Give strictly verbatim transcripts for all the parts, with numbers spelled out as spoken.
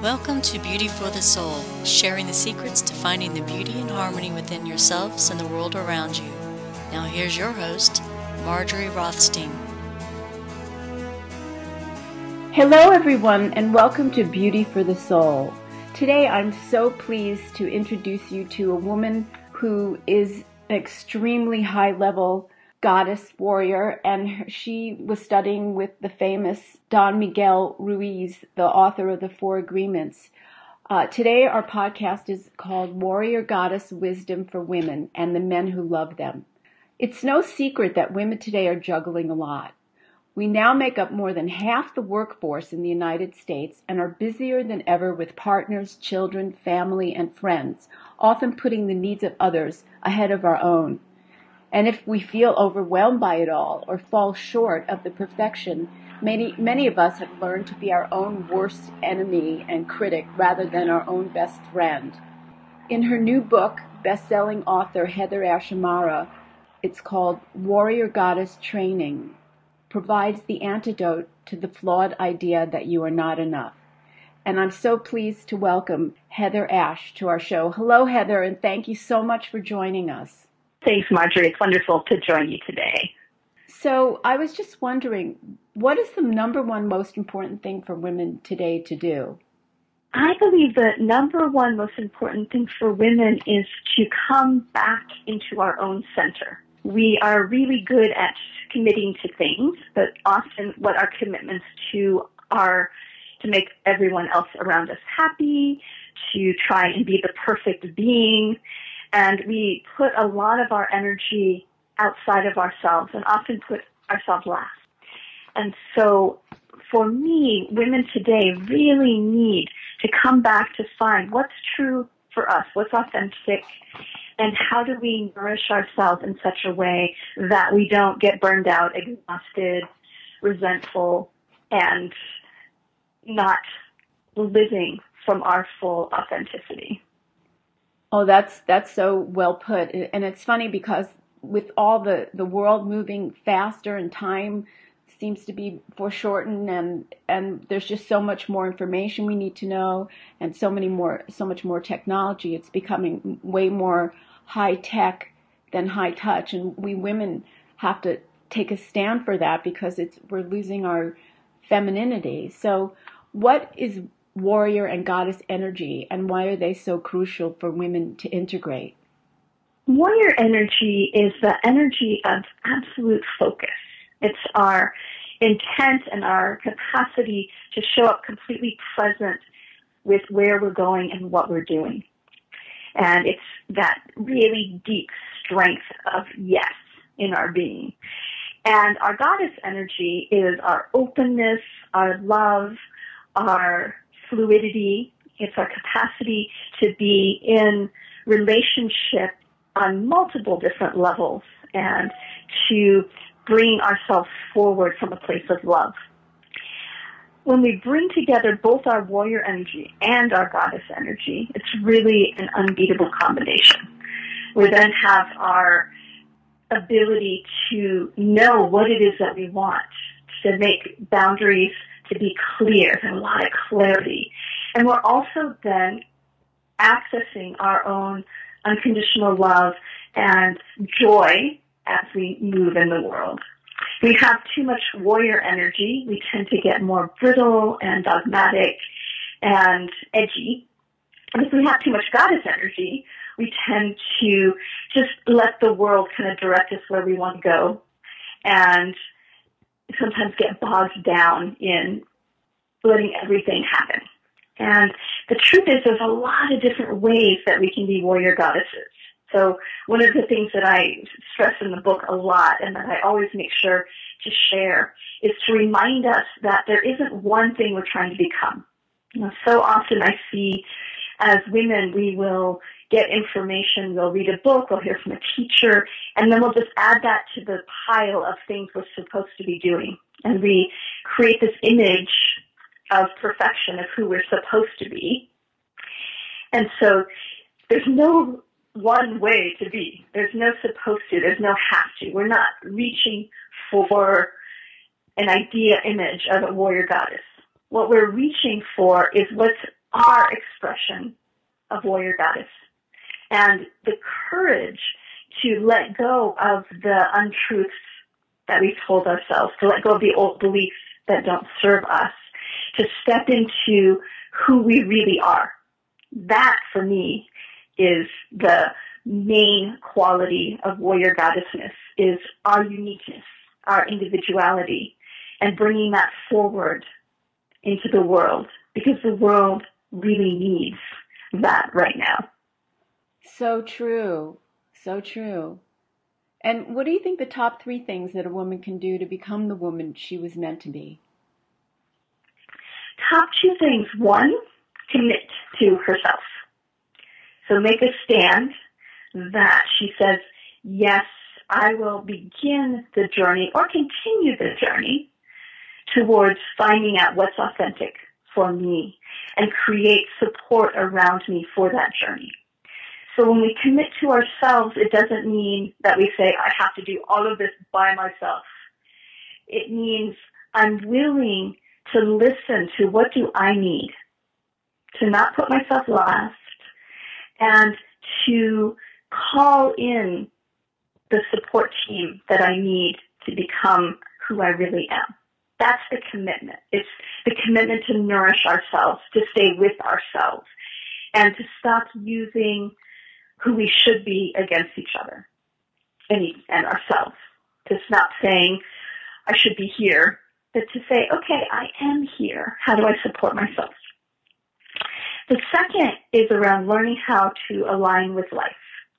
Welcome to Beauty for the Soul, sharing the secrets to finding the beauty and harmony within yourselves and the world around you. Now here's your host, Marjorie Rothstein. Hello everyone and welcome to Beauty for the Soul. Today I'm so pleased to introduce you to a woman who is an extremely high-level goddess warrior, and she was studying with the famous Don Miguel Ruiz, the author of the Four Agreements. Uh, today our podcast is called Warrior Goddess Wisdom for Women and the Men Who Love Them. It's no secret that women today are juggling a lot. We now make up more than half the workforce in the United States and are busier than ever with partners, children, family, and friends, often putting the needs of others ahead of our own. And if we feel overwhelmed by it all or fall short of the perfection, many, many of us have learned to be our own worst enemy and critic rather than our own best friend. In her new book, best-selling author Heather Ashamara, it's called Warrior Goddess Training, provides the antidote to the flawed idea that you are not enough. And I'm so pleased to welcome Heather Ash to our show. Hello, Heather, and thank you so much for joining us. Thanks, Marjorie. It's wonderful to join you today. So I was just wondering, what is the number one most important thing for women today to do? I believe the number one most important thing for women is to come back into our own center. We are really good at committing to things, but often what our commitments to are to make everyone else around us happy, to try and be the perfect being, and we put a lot of our energy outside of ourselves and often put ourselves last. And so for me, women today really need to come back to find what's true for us, what's authentic, and how do we nourish ourselves in such a way that we don't get burned out, exhausted, resentful, and not living from our full authenticity. Oh, that's that's so well put. And it's funny because with all the, the world moving faster and time seems to be foreshortened, and and there's just so much more information we need to know, and so many more so much more technology. It's becoming way more high tech than high touch, and we women have to take a stand for that because it's we're losing our femininity. So what is warrior and goddess energy, and why are they so crucial for women to integrate? Warrior energy is the energy of absolute focus. It's our intent and our capacity to show up completely present with where we're going and what we're doing. And it's that really deep strength of yes in our being. And our goddess energy is our openness, our love, our fluidity. It's our capacity to be in relationship on multiple different levels and to bring ourselves forward from a place of love. When we bring together both our warrior energy and our goddess energy, it's really an unbeatable combination. We then have our ability to know what it is that we want, to make boundaries, to be clear, and a lot of clarity. And we're also then accessing our own unconditional love and joy as we move in the world. We have too much warrior energy. We tend to get more brittle and dogmatic and edgy. And if we have too much goddess energy, we tend to just let the world kind of direct us where we want to go and sometimes get bogged down in letting everything happen. And the truth is there's a lot of different ways that we can be warrior goddesses. So one of the things that I stress in the book a lot and that I always make sure to share is to remind us that there isn't one thing we're trying to become. You know, so often I see as women we will get information, we'll read a book, we'll hear from a teacher, and then we'll just add that to the pile of things we're supposed to be doing. And we create this image of perfection of who we're supposed to be. And so there's no one way to be. There's no supposed to. There's no have to. We're not reaching for an idea image of a warrior goddess. What we're reaching for is what's our expression of warrior goddess. And the courage to let go of the untruths that we've told ourselves, to let go of the old beliefs that don't serve us, to step into who we really are. That, for me, is the main quality of warrior goddessness, is our uniqueness, our individuality, and bringing that forward into the world, because the world really needs that right now. So true. So true. And what do you think the top three things that a woman can do to become the woman she was meant to be? Top two things. One, commit to herself. So make a stand that she says, yes, I will begin the journey or continue the journey towards finding out what's authentic for me and create support around me for that journey. So when we commit to ourselves, it doesn't mean that we say, I have to do all of this by myself. It means I'm willing to listen to what do I need, to not put myself last, and to call in the support team that I need to become who I really am. That's the commitment. It's the commitment to nourish ourselves, to stay with ourselves, and to stop using who we should be against each other and, and ourselves. To stop saying, I should be here, but to say, okay, I am here. How do I support myself? The second is around learning how to align with life.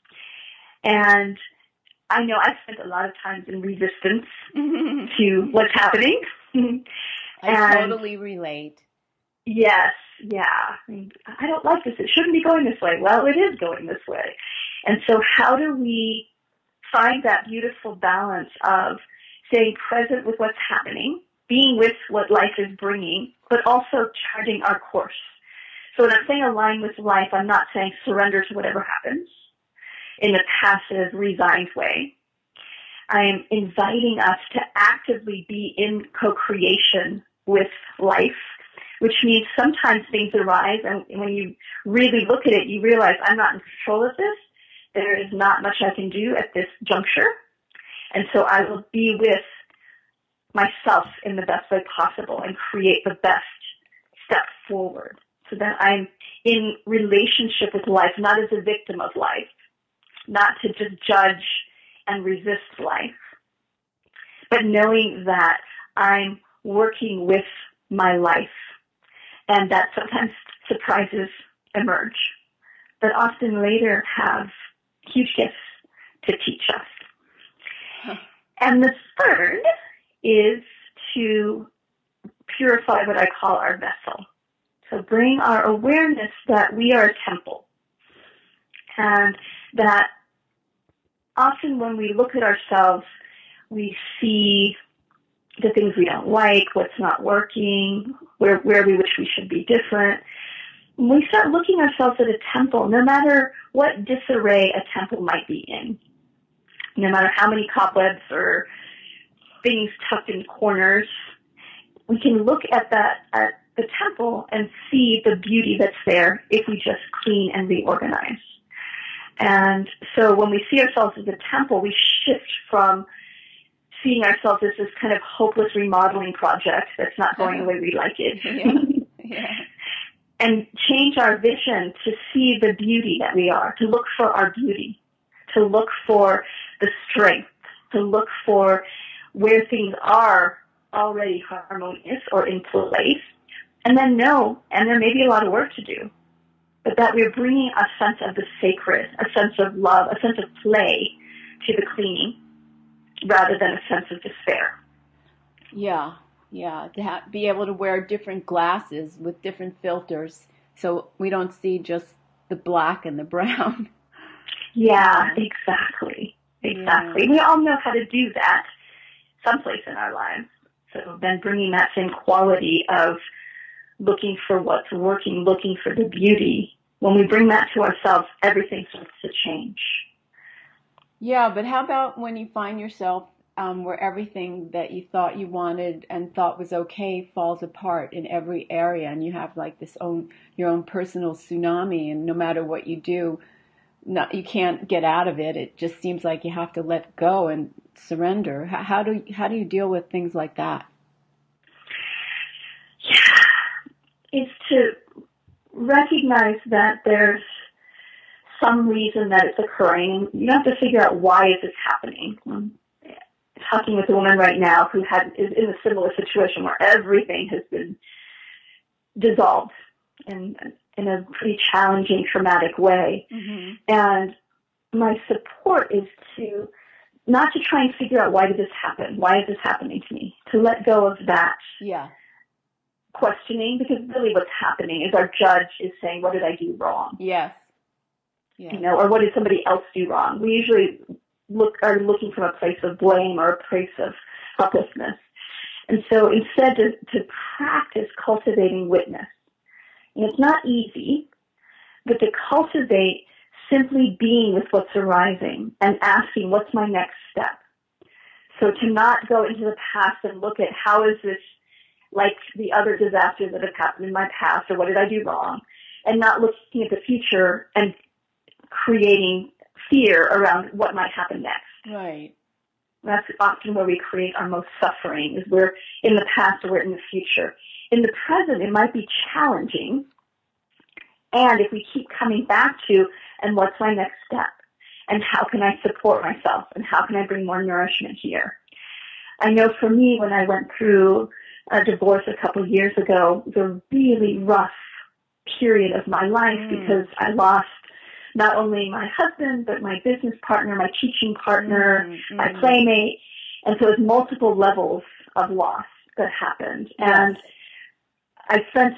And I know I've spent a lot of time in resistance to what's happening. I and totally relate. Yes, yeah. I mean, I don't like this. It shouldn't be going this way. Well, it is going this way. And so how do we find that beautiful balance of staying present with what's happening, being with what life is bringing, but also charting our course? So when I'm saying align with life, I'm not saying surrender to whatever happens in a passive, resigned way. I am inviting us to actively be in co-creation with life, which means sometimes things arise, and when you really look at it, you realize I'm not in control of this. There is not much I can do at this juncture, and so I will be with myself in the best way possible and create the best step forward so that I'm in relationship with life, not as a victim of life, not to just judge and resist life, but knowing that I'm working with my life and that sometimes surprises emerge, but often later have huge gifts to teach us. Huh. And the third is to purify what I call our vessel. So bring our awareness that we are a temple, and that often when we look at ourselves, we see the things we don't like, what's not working, where, where we wish we should be different. When we start looking at ourselves at a temple, no matter what disarray a temple might be in, no matter how many cobwebs or things tucked in corners, we can look at that, at the temple and see the beauty that's there if we just clean and reorganize. And so when we see ourselves as a temple, we shift from seeing ourselves as this kind of hopeless remodeling project that's not going the way we like it. Yeah. Yeah. And change our vision to see the beauty that we are, to look for our beauty, to look for the strength, to look for where things are already harmonious or in place, and then know, and there may be a lot of work to do, but that we're bringing a sense of the sacred, a sense of love, a sense of play to the cleaning, rather than a sense of despair. Yeah, yeah, to ha- be able to wear different glasses with different filters so we don't see just the black and the brown. Yeah, exactly, exactly. Yeah. We all know how to do that someplace in our lives. So then bringing that same quality of looking for what's working, looking for the beauty, when we bring that to ourselves, everything starts to change. Yeah, but how about when you find yourself um, where everything that you thought you wanted and thought was okay falls apart in every area, and you have like this own your own personal tsunami, and no matter what you do, not, you can't get out of it. It just seems like you have to let go and surrender. How, how do how do you deal with things like that? Yeah, it's to recognize that there's some reason that it's occurring. You have to figure out why is this happening. I'm talking with a woman right now who had is in a similar situation where everything has been dissolved in in a pretty challenging, traumatic way. Mm-hmm. And my support is to not to try and figure out why did this happen? Why is this happening to me? To let go of that. Yeah. Questioning, because really what's happening is our judge is saying, what did I do wrong? Yes. Yes. You know, or what did somebody else do wrong? We usually look are looking from a place of blame or a place of helplessness. And so instead to, to practice cultivating witness. And it's not easy, but to cultivate simply being with what's arising and asking, what's my next step? So to not go into the past and look at how is this like the other disasters that have happened in my past, or what did I do wrong, and not looking at the future and creating fear around what might happen next. Right. That's often where we create our most suffering, is we're in the past or we're in the future. In the present, it might be challenging, and if we keep coming back to, and what's my next step, and how can I support myself, and how can I bring more nourishment here? I know for me, when I went through a divorce a couple of years ago, it was a really rough period of my life mm. because I lost not only my husband, but my business partner, my teaching partner, mm. my playmate. And so it was multiple levels of loss that happened. Yes. And I spent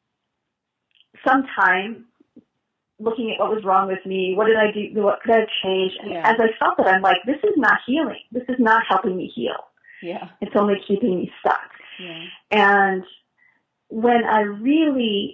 some time looking at what was wrong with me, what did I do, what could I have changed? And yeah. as I felt that, I'm like, this is not healing. This is not helping me heal. Yeah. It's only keeping me stuck. Yeah. And when I really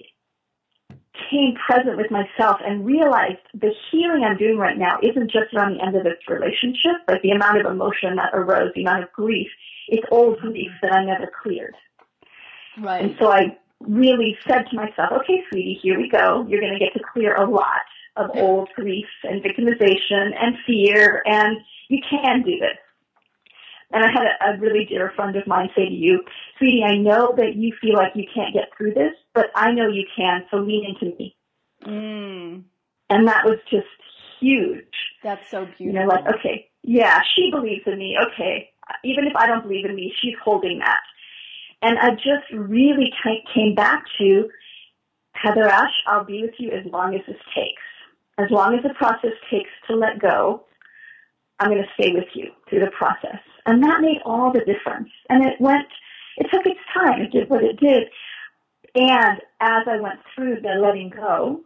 came present with myself and realized the healing I'm doing right now isn't just around the end of this relationship, like the amount of emotion that arose, the amount of grief, it's old grief that I never cleared. Right. And so I really said to myself, okay, sweetie, here we go. You're going to get to clear a lot of old grief and victimization and fear, and you can do this. And I had a, a really dear friend of mine say to you, sweetie, I know that you feel like you can't get through this, but I know you can, so lean into me. Mm. And that was just huge. That's so beautiful. You know, like, okay, yeah, she believes in me. Okay, even if I don't believe in me, she's holding that. And I just really came back to, Heather Ash, I'll be with you as long as this takes. As long as the process takes to let go, I'm going to stay with you through the process. And that made all the difference. And it went, it took its time. It did what it did. And as I went through the letting go,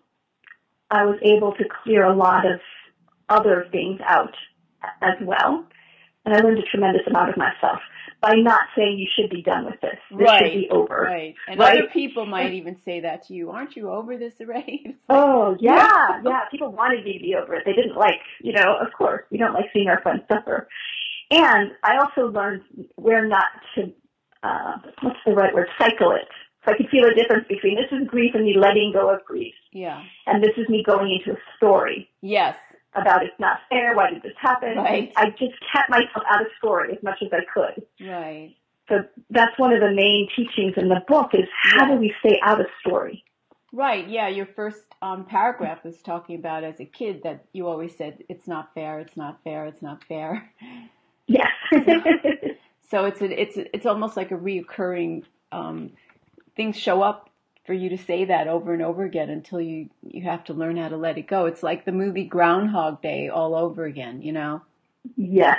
I was able to clear a lot of other things out as well. And I learned a tremendous amount of myself by not saying you should be done with this. This right, should be over. Right. And right? other people might even say that to you. Aren't you over this already? Like, oh, yeah, yeah. People wanted me to be over it. They didn't like, you know, of course, we don't like seeing our friends suffer. And I also learned where not to, uh, what's the right word, cycle it. So I could feel a difference between this is grief and me letting go of grief. Yeah. And this is me going into a story. Yes. About it's not fair, why did this happen? Right. I just kept myself out of story as much as I could. Right. So that's one of the main teachings in the book is how yes. do we stay out of story? Right, yeah, your first um, paragraph was talking about as a kid that you always said, it's not fair, it's not fair, it's not fair. Yes. so, so it's a, it's a, it's almost like a reoccurring, um, things show up for you to say that over and over again until you, you have to learn how to let it go. It's like the movie Groundhog Day all over again, you know? Yes.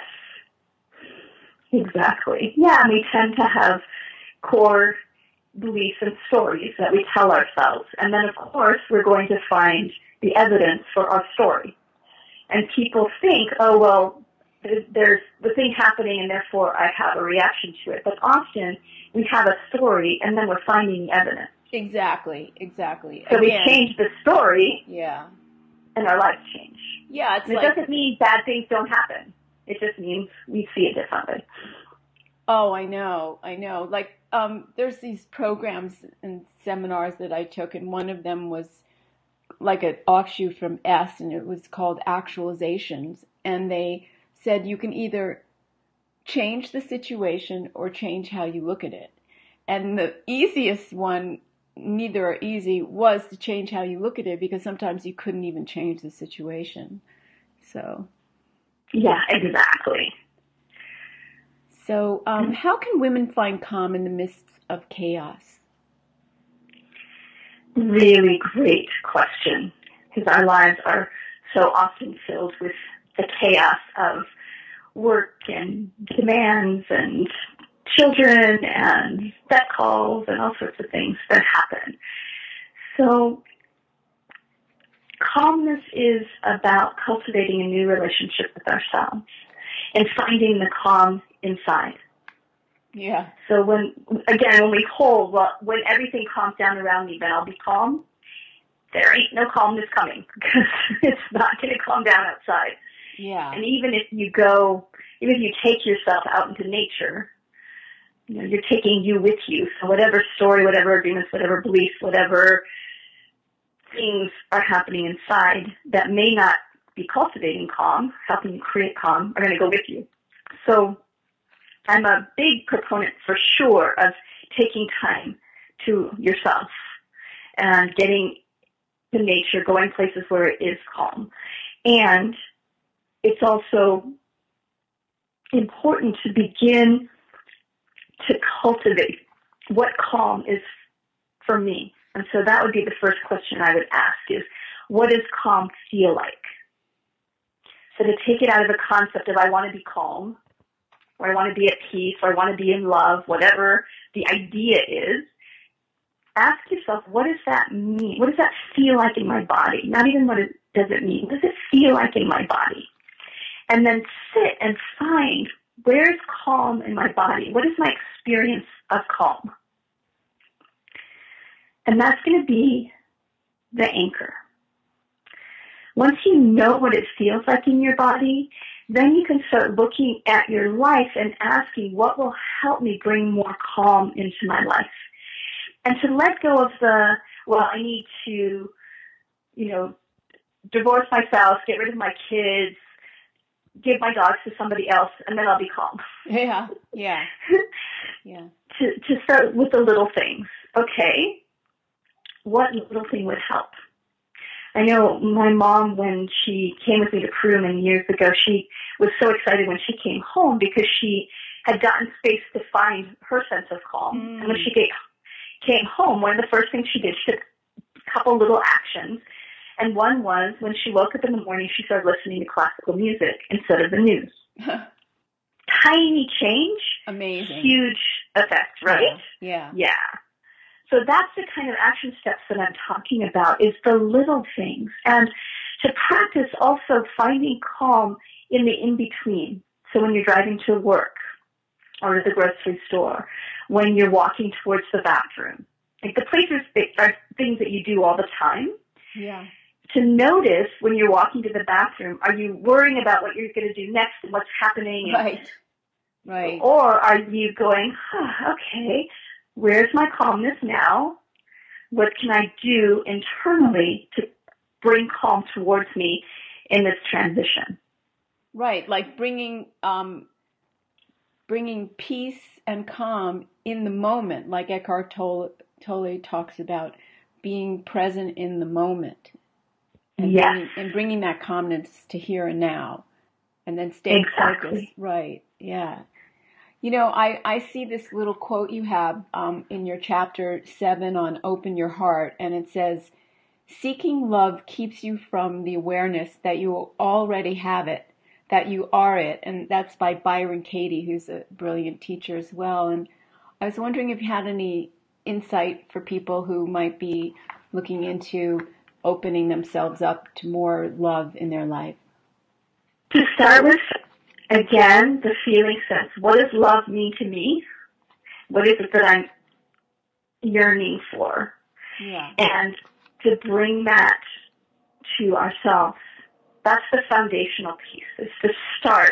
Exactly. Yeah, we tend to have core beliefs and stories that we tell ourselves. And then, of course, we're going to find the evidence for our story. And people think, oh, well, there's the thing happening and therefore I have a reaction to it. But often we have a story and then we're finding the evidence. Exactly, exactly. So Again, we change the story yeah, and our lives change. Yeah, it's and it like, doesn't mean bad things don't happen. It just means we see it differently. Oh, I know, I know. Like, um, there's these programs and seminars that I took, and one of them was like an offshoot from S, and it was called Actualizations. And they said you can either change the situation or change how you look at it. And the easiest one, neither are easy, was to change how you look at it, because sometimes you couldn't even change the situation. So. Yeah, exactly. So, um, how can women find calm in the midst of chaos? Really great question, because our lives are so often filled with the chaos of work and demands and children and vet calls and all sorts of things that happen. So calmness is about cultivating a new relationship with ourselves and finding the calm inside. Yeah. So when, again, when we hold, well, when everything calms down around me, then I'll be calm. There ain't no calmness coming, because it's not going to calm down outside. Yeah. And even if you go, even if you take yourself out into nature, you know, you're taking you with you. So whatever story, whatever agreements, whatever beliefs, whatever things are happening inside that may not be cultivating calm, helping you create calm, are going to go with you. So I'm a big proponent for sure of taking time to yourself and getting to nature, going places where it is calm. And it's also important to begin to cultivate what calm is for me. And so that would be the first question I would ask is, what does calm feel like? So to take it out of the concept of I want to be calm, or I want to be at peace, or I want to be in love, whatever the idea is, ask yourself, what does that mean? What does that feel like in my body? Not even what it, does it mean. What does it feel like in my body? And then sit and find, where's calm in my body? What is my experience of calm? And that's going to be the anchor. Once you know what it feels like in your body, then you can start looking at your life and asking, what will help me bring more calm into my life? And to let go of the, well, I need to, you know, divorce my spouse, get rid of my kids, give my dogs to somebody else, and then I'll be calm. Yeah, yeah, yeah. to, to start with the little things. Okay, what little thing would help? I know my mom, when she came with me to Peru many years ago, she was so excited when she came home because she had gotten space to find her sense of calm. Mm. And when she came, came home, one of the first things she did, she took a couple little actions. And one was when she woke up in the morning, she started listening to classical music instead of the news. Tiny change. Amazing. Huge effect, right? Yeah. Yeah. So that's the kind of action steps that I'm talking about, is the little things. And to practice also finding calm in the in-between. So when you're driving to work or to the grocery store, when you're walking towards the bathroom. Like the places that are things that you do all the time. Yeah. To notice when you're walking to the bathroom, are you worrying about what you're going to do next and what's happening? Right. Right. Or are you going, oh, okay, where's my calmness now? What can I do internally to bring calm towards me in this transition? Right, like bringing um, bringing peace and calm in the moment, like Eckhart Tolle, Tolle talks about being present in the moment. And, yes. bringing, and bringing that calmness to here and now, and then staying exactly. focused. Right, yeah. You know, I, I see this little quote you have um, in your chapter seven on Open Your Heart, and it says, seeking love keeps you from the awareness that you already have it, that you are it. And that's by Byron Katie, who's a brilliant teacher as well. And I was wondering if you had any insight for people who might be looking into opening themselves up to more love in their life. To start with, again, the feeling sense. What does love mean to me? What is it that I'm yearning for? Yeah. And to bring that to ourselves. That's the foundational piece, is to start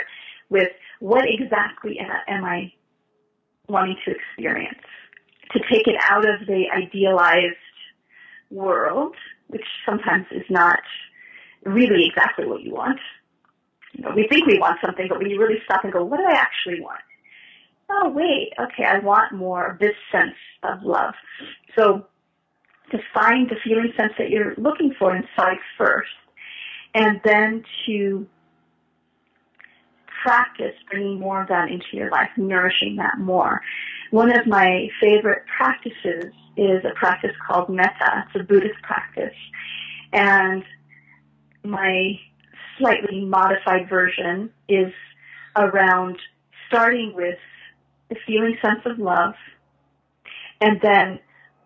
with what exactly am I wanting to experience, to take it out of the idealized world, which sometimes is not really exactly what you want. You know, we think we want something, but when you really stop and go, what do I actually want? Oh, wait, okay, I want more of this sense of love. So to find the feeling sense that you're looking for inside first, and then to practice bringing more of that into your life, nourishing that more. One of my favorite practices is a practice called metta. It's a Buddhist practice. And my slightly modified version is around starting with the feeling sense of love, and then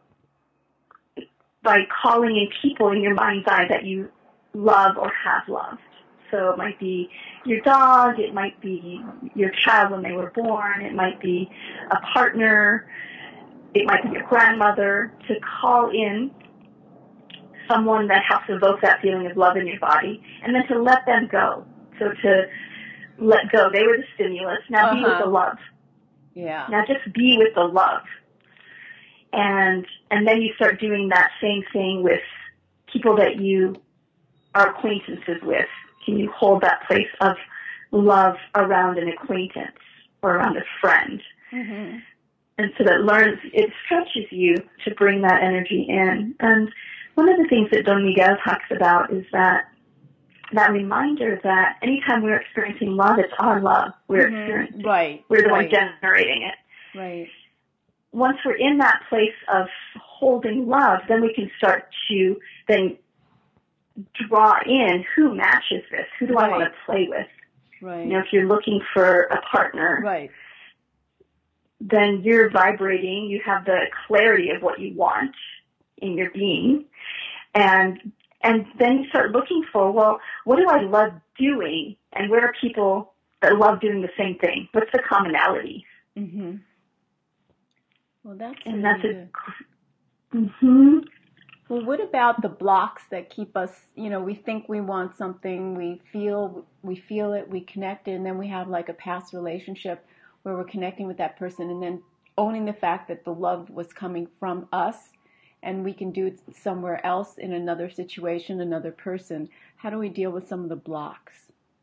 by calling in people in your mind's eye that you love or have loved. So it might be your dog, it might be your child when they were born, it might be a partner, it might be your grandmother, to call in someone that helps evoke that feeling of love in your body, and then to let them go. So to let go. They were the stimulus. Now uh-huh. be with the love. Yeah. Now just be with the love. And and then you start doing that same thing with people that you are acquaintances with. Can you hold that place of love around an acquaintance or around a friend? Mm-hmm. And so that learns, it stretches you to bring that energy in. And one of the things that Don Miguel talks about is that that reminder that anytime we're experiencing love, it's our love we're mm-hmm. experiencing. Right. We're the right. one generating it. Right. Once we're in that place of holding love, then we can start to then draw in who matches this, who do right. I want to play with. Right. You know, if you're looking for a partner, right. then you're vibrating, you have the clarity of what you want in your being, and and then you start looking for, well, what do I love doing, and where are people that love doing the same thing? What's the commonality? Mm-hmm. Well, that's and really that's good. a mm-hmm. Well, what about the blocks that keep us, you know, we think we want something, we feel we feel it, we connect it, and then we have like a past relationship where we're connecting with that person, and then owning the fact that the love was coming from us and we can do it somewhere else in another situation, another person. How do we deal with some of the blocks?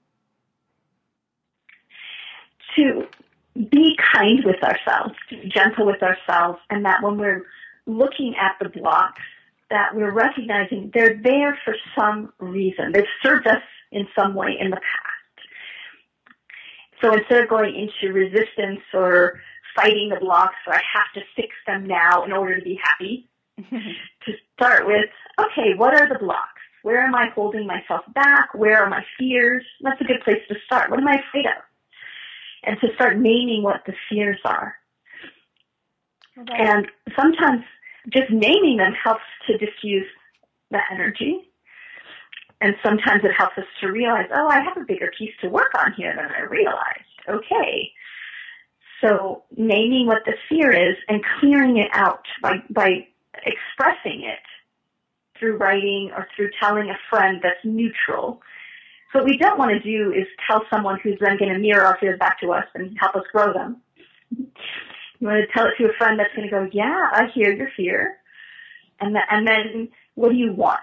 To be kind with ourselves, to be gentle with ourselves, and that when we're looking at the blocks, that we're recognizing they're there for some reason. They've served us in some way in the past. So instead of going into resistance or fighting the blocks, or I have to fix them now in order to be happy, to start with, okay, what are the blocks? Where am I holding myself back? Where are my fears? That's a good place to start. What am I afraid of? And to start naming what the fears are. Okay. And sometimes just naming them helps to diffuse the energy. And sometimes it helps us to realize, oh, I have a bigger piece to work on here than I realized. Okay. So naming what the fear is and clearing it out by, by expressing it through writing or through telling a friend that's neutral. So what we don't want to do is tell someone who's then going to mirror our fears back to us and help us grow them. You want to tell it to a friend that's going to go, yeah, I hear your fear. And, th- and then what do you want?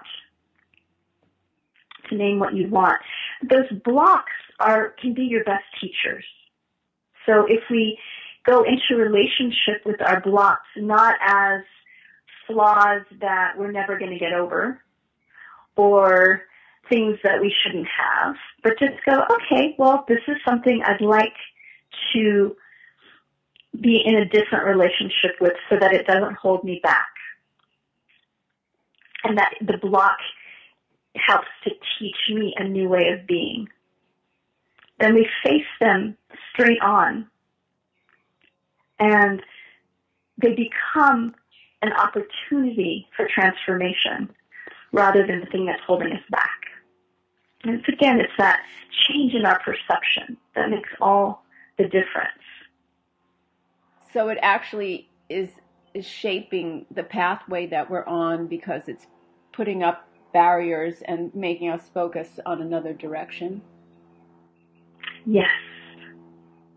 To name what you want. Those blocks are can be your best teachers. So if we go into relationship with our blocks not as flaws that we're never going to get over or things that we shouldn't have, but just go, okay, well, this is something I'd like to be in a different relationship with so that it doesn't hold me back. And that the block helps to teach me a new way of being. Then we face them straight on, and they become an opportunity for transformation rather than the thing that's holding us back. And it's, again, it's that change in our perception that makes all the difference. So it actually is, is shaping the pathway that we're on because it's putting up barriers and making us focus on another direction? Yes.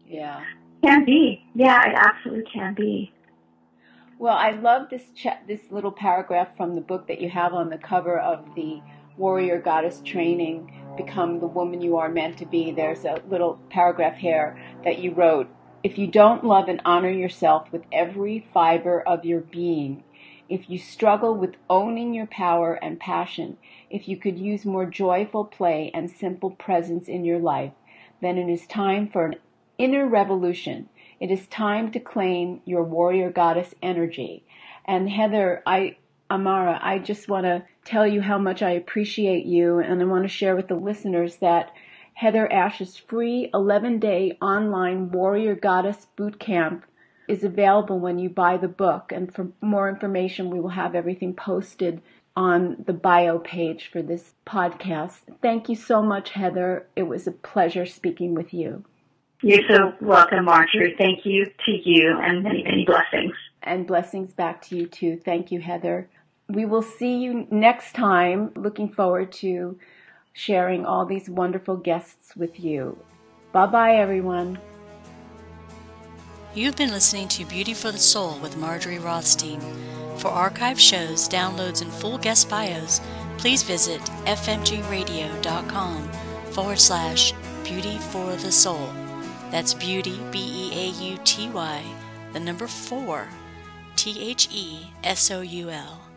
Yeah. Can be. Yeah, it absolutely can be. Well, I love this ch- this little paragraph from the book that you have on the cover of the Warrior Goddess Training, Become the Woman You Are Meant to Be. There's a little paragraph here that you wrote. If you don't love and honor yourself with every fiber of your being, if you struggle with owning your power and passion, if you could use more joyful play and simple presence in your life, then it is time for an inner revolution. It is time to claim your warrior goddess energy. And Heather, I, Amara, I just want to tell you how much I appreciate you, and I want to share with the listeners that Heather Ash's free eleven-day online Warrior Goddess Bootcamp is available when you buy the book. And for more information, we will have everything posted on the bio page for this podcast. Thank you so much, Heather. It was a pleasure speaking with you. You're so welcome, Marjorie. Thank you to you, and many, many blessings. And blessings back to you, too. Thank you, Heather. We will see you next time. Looking forward to sharing all these wonderful guests with you. Bye-bye, everyone. You've been listening to Beauty for the Soul with Marjorie Rothstein. For archive shows, downloads, and full guest bios, please visit fmgradio.com forward slash beauty for the soul. That's beauty, B E A U T Y, the number four, T H E S O U L.